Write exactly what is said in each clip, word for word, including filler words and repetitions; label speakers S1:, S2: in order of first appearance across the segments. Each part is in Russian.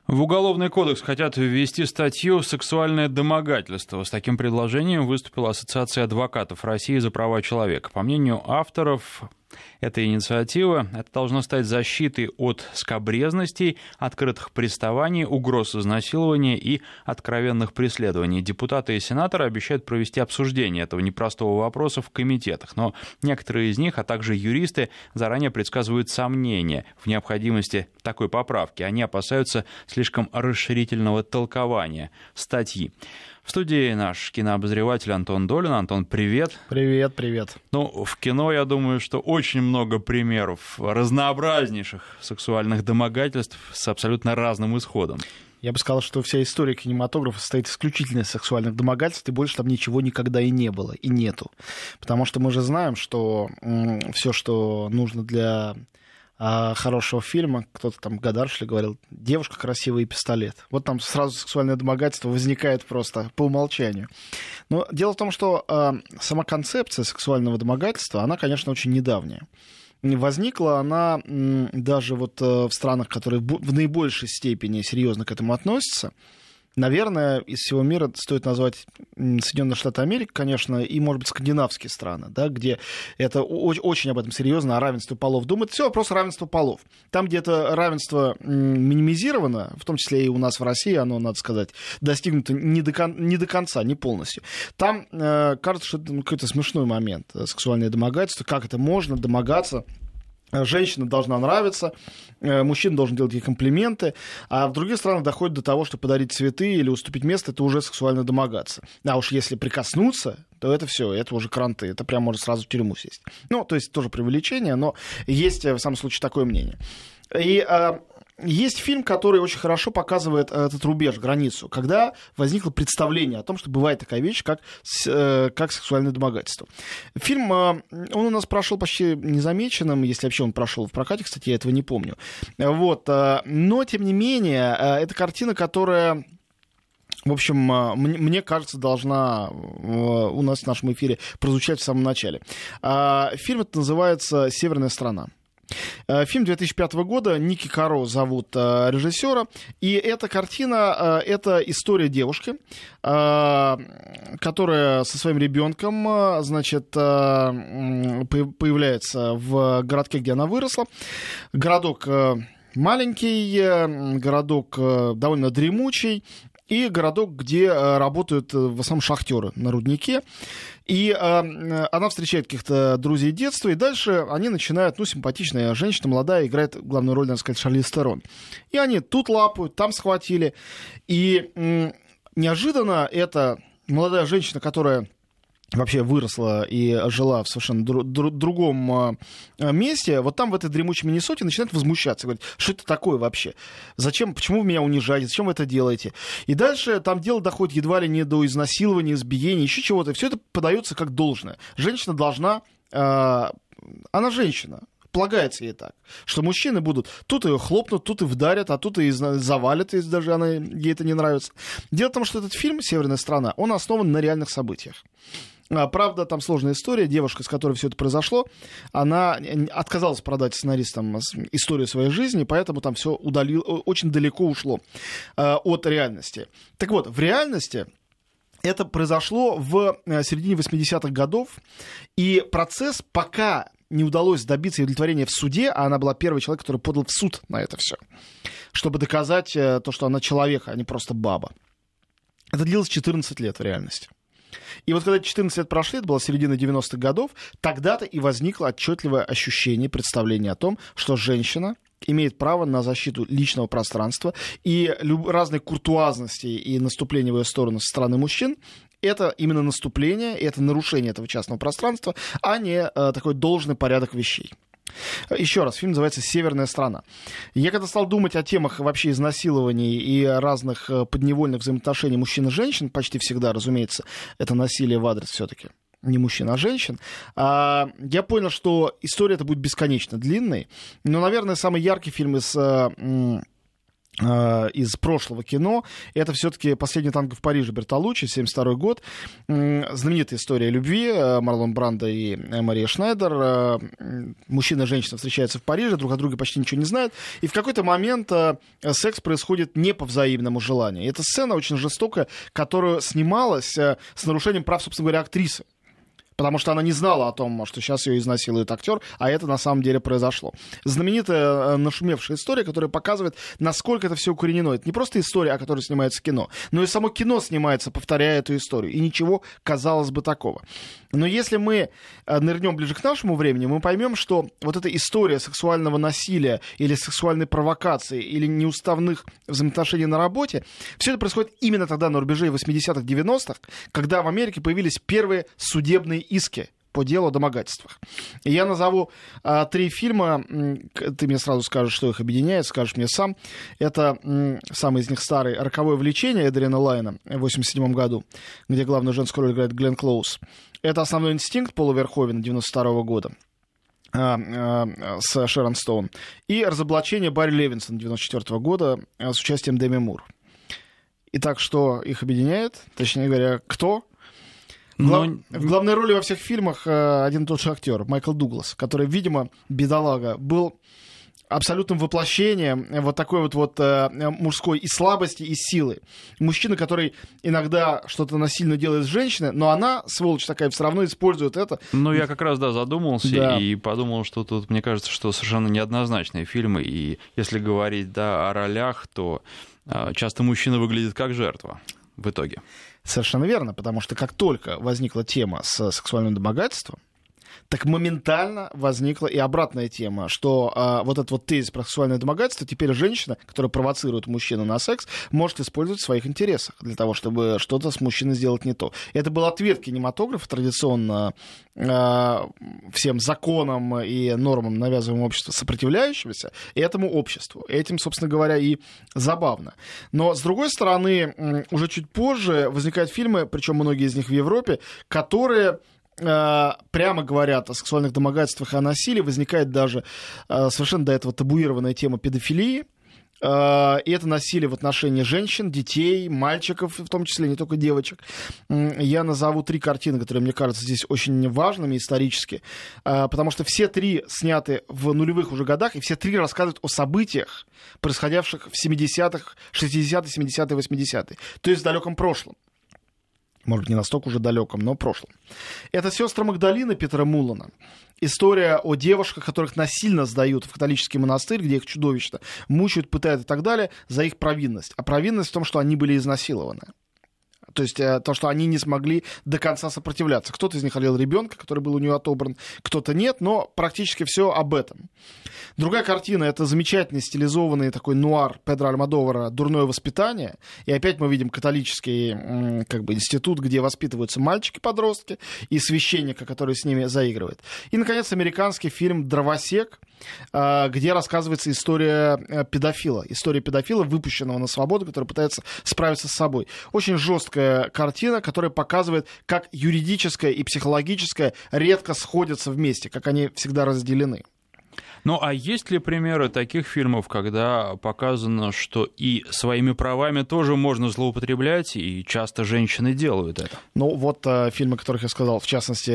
S1: В Уголовный кодекс хотят ввести статью «Сексуальное домогательство». С таким предложением выступила Ассоциация адвокатов России за права человека. По мнению авторов этой инициативы, это должно стать защитой от скабрезностей, открытых приставаний, угроз изнасилования и откровенных преследований. Депутаты и сенаторы обещают провести обсуждение этого непростого вопроса в комитетах, но некоторые из них, а также юристы, заранее предсказывают сомнения в необходимости такой поправки. Они опасаются слишком расширительного толкования статьи. В студии наш кинообозреватель Антон Долин. Антон, привет.
S2: Привет, привет.
S1: Ну, в кино, я думаю, что очень много примеров разнообразнейших сексуальных домогательств с абсолютно разным исходом.
S2: Я бы сказал, что вся история кинематографа состоит исключительно из сексуальных домогательств, и больше там ничего никогда и не было, и нету. Потому что мы же знаем, что м- все, что нужно для а, хорошего фильма, кто-то там, Годар, что ли, говорил, девушка красивая и пистолет. Вот там сразу сексуальное домогательство возникает просто по умолчанию. Но дело в том, что а, сама концепция сексуального домогательства, она, конечно, очень недавняя. Возникла она м, даже вот в странах, которые в наибольшей степени серьезно к этому относятся. Наверное, из всего мира стоит назвать Соединенные Штаты Америки, конечно, и, может быть, скандинавские страны, да, где это очень об этом серьезно, о равенстве полов думают. Все вопрос равенства полов. Там, где это равенство минимизировано, в том числе и у нас в России, оно, надо сказать, достигнуто не до, кон- не до конца, не полностью. Там э, кажется, что это ну, какой-то смешной момент, сексуальное домогательство, как это можно домогаться. Женщина должна нравиться, мужчина должен делать ей комплименты, а в других странах доходит до того, что подарить цветы или уступить место — это уже сексуально домогаться. А уж если прикоснуться, то это все, это уже кранты, это прям можно сразу в тюрьму сесть. Ну, то есть тоже преувеличение, но есть в самом случае такое мнение. И а, есть фильм, который очень хорошо показывает этот рубеж, границу, когда возникло представление о том, что бывает такая вещь, как, как сексуальное домогательство. Фильм, он у нас прошел почти незамеченным, если вообще он прошел в прокате, кстати, я этого не помню. Вот. Но, тем не менее, это картина, которая... В общем, мне кажется, должна у нас в нашем эфире прозвучать в самом начале. Фильм этот называется «Северная страна». Фильм две тысячи пятого года, Ники Каро зовут режиссера, и эта картина, это история девушки, которая со своим ребенком, значит, появляется в городке, где она выросла. Городок маленький, городок довольно дремучий, и городок, где работают в основном шахтеры на руднике. И э, она встречает каких-то друзей детства, и дальше они начинают, ну, симпатичная женщина, молодая, играет главную роль, надо сказать, Шарлиз Терон. И они тут лапают, там схватили. И э, неожиданно эта молодая женщина, которая вообще выросла и жила в совершенно дру- дру- другом э, месте, вот там, в этой дремучей Миннесоте, начинает возмущаться. Говорит, что это такое вообще? Зачем, почему вы меня унижаете? Зачем вы это делаете? И дальше там дело доходит едва ли не до изнасилования, избиения, еще чего-то. Все это подается как должное. Женщина должна... Э, она женщина. Полагается ей так, что мужчины будут тут ее хлопнут, тут и вдарят, а тут и завалят, если даже она, ей это не нравится. Дело в том, что этот фильм «Северная страна», он основан на реальных событиях. Правда, там сложная история. Девушка, с которой все это произошло, она отказалась продать сценаристам историю своей жизни, поэтому там все удалил, очень далеко ушло от реальности. Так вот, в реальности это произошло в середине восьмидесятых годов, и процесс пока не удалось добиться удовлетворения в суде, а она была первый человек, который подал в суд на это все, чтобы доказать то, что она человек, а не просто баба. Это длилось четырнадцать лет в реальности. И вот когда четырнадцать лет прошли, это была середина девяностых годов, тогда-то и возникло отчетливое ощущение, представление о том, что женщина имеет право на защиту личного пространства, и люб- разные куртуазности и наступления в ее сторону со стороны мужчин — это именно наступление, это нарушение этого частного пространства, а не э, такой должный порядок вещей. Еще раз, фильм называется «Северная страна». Я когда стал думать о темах вообще изнасилований и разных подневольных взаимоотношений мужчин и женщин, почти всегда, разумеется, это насилие в адрес все-таки не мужчин, а женщин, я понял, что история эта будет бесконечно длинной, но, наверное, самый яркий фильм из из прошлого кино. Это все-таки «Последний танго в Париже» Бертолуччи, семьдесят второй год. Знаменитая история любви Марлон Брандо и Мария Шнайдер. Мужчина и женщина встречаются в Париже, друг о друге почти ничего не знают. И в какой-то момент секс происходит не по взаимному желанию. И эта сцена очень жестокая, которую снималась с нарушением прав, собственно говоря, актрисы. Потому что она не знала о том, что сейчас ее изнасилует актер, а это на самом деле произошло. Знаменитая нашумевшая история, которая показывает, насколько это все укоренено. Это не просто история, о которой снимается кино, но и само кино снимается, повторяя эту историю. И ничего, казалось бы, такого. Но если мы нырнем ближе к нашему времени, мы поймем, что вот эта история сексуального насилия или сексуальной провокации или неуставных взаимоотношений на работе, все это происходит именно тогда, на рубеже восьмидесятых, девяностых, когда в Америке появились первые судебные иски по делу о домогательствах. И я назову а, три фильма, ты мне сразу скажешь, что их объединяет, скажешь мне сам. Это м, самый из них старый «Роковое влечение» Эдриана Лайна в восемьдесят седьмом году, где главную женскую роль играет Гленн Клоуз. Это «Основной инстинкт» Пола Верховена девяносто второго года а, а, с Шерон Стоун. И «Разоблачение» Барри Левинсона девяносто четвёртого года а, с участием Деми Мур. Итак, что их объединяет? Точнее говоря, кто? Глав... Но... В главной роли во всех фильмах э, один и тот же актер, Майкл Дуглас, который, видимо, бедолага, был абсолютным воплощением вот такой вот, вот э, мужской и слабости, и силы. Мужчина, который иногда что-то насильно делает с женщиной, но она, сволочь такая, все равно использует это.
S1: Ну, я как раз, да, задумался
S2: да.
S1: и подумал, что тут, мне кажется, что совершенно неоднозначные фильмы, и если говорить, да, о ролях, то э, часто мужчина выглядит как жертва в итоге.
S2: Совершенно верно, потому что как только возникла тема с сексуальным домогательством, так моментально возникла и обратная тема, что а, вот этот вот тезис про сексуальное домогательство, теперь женщина, которая провоцирует мужчину на секс, может использовать в своих интересах для того, чтобы что-то с мужчиной сделать не то. Это был ответ кинематографа традиционно а, всем законам и нормам навязываемого общества, сопротивляющегося этому обществу. Этим, собственно говоря, и забавно. Но, с другой стороны, уже чуть позже возникают фильмы, причем многие из них в Европе, которые... прямо говорят о сексуальных домогательствах и о насилии, возникает даже совершенно до этого табуированная тема педофилии. И это насилие в отношении женщин, детей, мальчиков, в том числе не только девочек. Я назову три картины, которые, мне кажется, здесь очень важными исторически, потому что все три сняты в нулевых уже годах, и все три рассказывают о событиях, происходивших в семидесятых, шестидесятые, семидесятые, восьмидесятые, то есть в далеком прошлом. Может быть, не настолько уже далеком, но в прошлом. Это «Сестры Магдалины» Питера Муллана. История о девушках, которых насильно сдают в католический монастырь, где их чудовищно мучают, пытают и так далее, за их провинность. А провинность в том, что они были изнасилованы. То есть то, что они не смогли до конца сопротивляться. Кто-то из них родил ребенка, который был у нее отобран, кто-то нет, но практически все об этом. Другая картина — это замечательный стилизованный такой нуар Педро Альмодовара «Дурное воспитание». И опять мы видим католический как бы, институт, где воспитываются мальчики-подростки, и священника, который с ними заигрывает. И, наконец, американский фильм «Дровосек», где рассказывается история педофила. История педофила, выпущенного на свободу, который пытается справиться с собой. Очень жесткая картина, которая показывает, как юридическое и психологическое редко сходятся вместе, как они всегда разделены.
S1: Ну, а есть ли примеры таких фильмов, когда показано, что и своими правами тоже можно злоупотреблять, и часто женщины делают это?
S2: Ну, вот э, фильмы, о которых я сказал, в частности,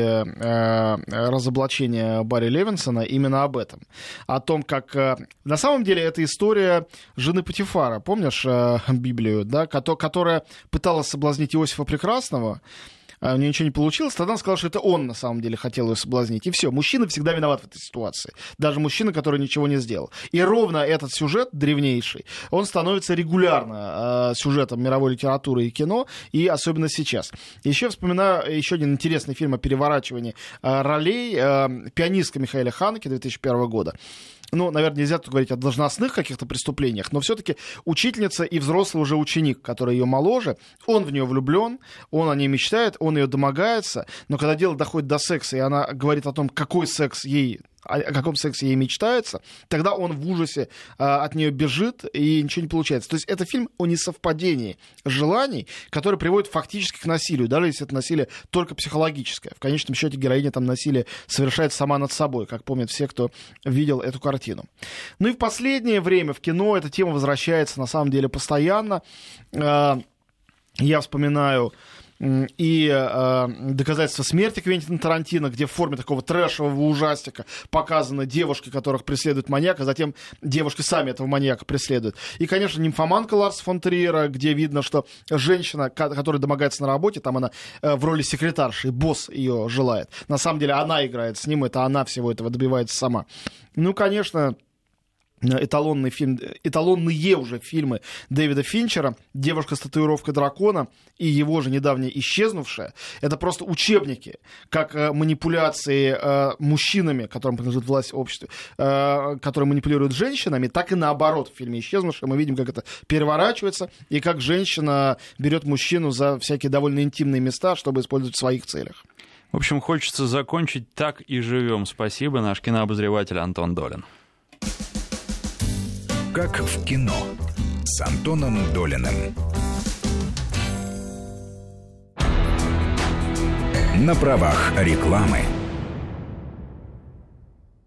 S2: э, «Разоблачение» Барри Левинсона, именно об этом. О том, как... Э, на самом деле, это история жены Потифара, помнишь э, Библию, да, ко- которая пыталась соблазнить Иосифа Прекрасного, у нее ничего не получилось, тогда она сказала, что это он на самом деле хотел ее соблазнить. И все, мужчина всегда виноват в этой ситуации. Даже мужчина, который ничего не сделал. И ровно этот сюжет древнейший, он становится регулярно э, сюжетом мировой литературы и кино, и особенно сейчас. Еще вспоминаю еще один интересный фильм о переворачивании э, ролей. Э, «Пианистка» Михаэля Ханеке две тысячи первого года. Ну, наверное, нельзя тут говорить о должностных каких-то преступлениях, но все-таки учительница и взрослый уже ученик, который ее моложе, он в нее влюблен, он о ней мечтает, он ее домогается, но когда дело доходит до секса, и она говорит о том, какой секс ей, о каком сексе ей мечтается, тогда он в ужасе а, от нее бежит, и ничего не получается. То есть это фильм о несовпадении желаний, который приводит фактически к насилию, даже если это насилие только психологическое. В конечном счете героиня там насилие совершает сама над собой, как помнят все, кто видел эту картину. картину. Ну и в последнее время в кино эта тема возвращается на самом деле постоянно. Я вспоминаю и э, «Доказательства смерти» Квентина Тарантино, где в форме такого трэшевого ужастика показаны девушки, которых преследует маньяк, а затем девушки сами этого маньяка преследуют. И, конечно, «Нимфоманка» Ларса фон Триера, где видно, что женщина, которая домогается на работе, там она э, в роли секретарши, и босс ее желает. На самом деле она играет с ним, это она всего этого добивается сама. Ну, конечно... Эталонный фильм, эталонные уже фильмы Дэвида Финчера «Девушка с татуировкой дракона» и его же недавняя «Исчезнувшая». Это просто учебники, как э, манипуляции э, мужчинами, которым принадлежит власть в обществе, э, которые манипулируют женщинами, так и наоборот. В фильме «Исчезнувшая» мы видим, как это переворачивается, и как женщина берет мужчину за всякие довольно интимные места, чтобы использовать в своих целях.
S1: В общем, хочется закончить «Так и живем». Спасибо, наш кинообозреватель Антон Долин.
S3: «Как в кино» с Антоном Долиным. На правах рекламы.